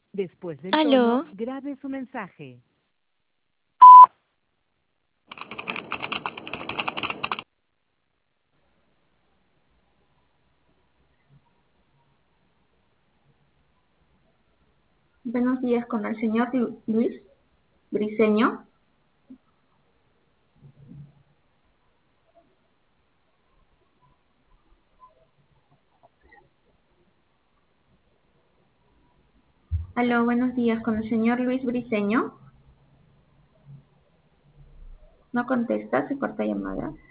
Después del tono, Aló, grabe su mensaje. Buenos días con el señor Luis Briceño. Aló, buenos días con el señor Luis Briceño. No contesta, se corta llamada.